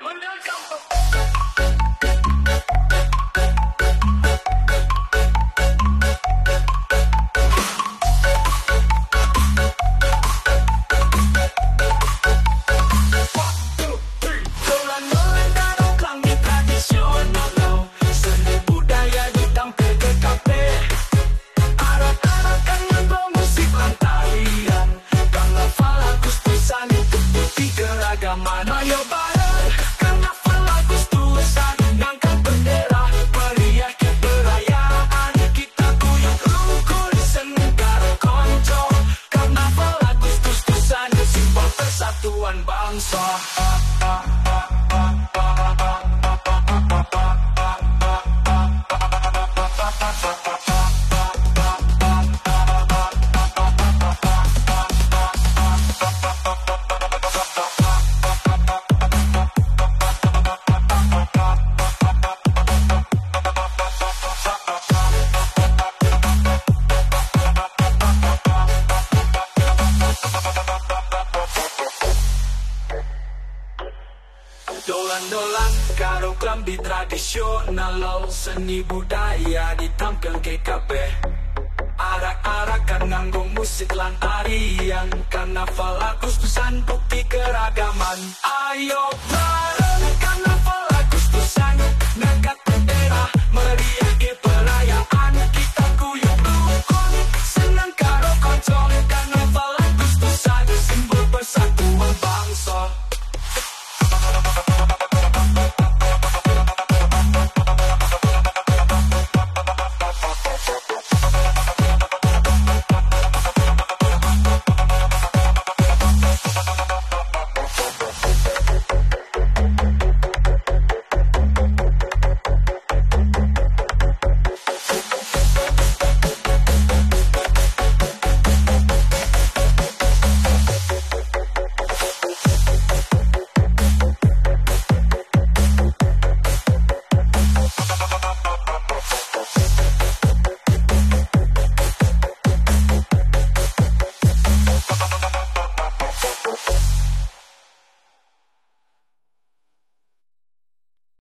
Ayo bareng, karnaval Agustusan, ngangkat bendera, meriah keperayaan. Kita guyup rukun, senegara konco. Karnaval Agustusan, simbol persatuan bangsa. Dolan-dolan karo klambi tradisional lo, seni budaya ditampil GKB. Arak-arakan nganggo musik lan tarian, karnaval Agustusan bukti keragaman. Ayo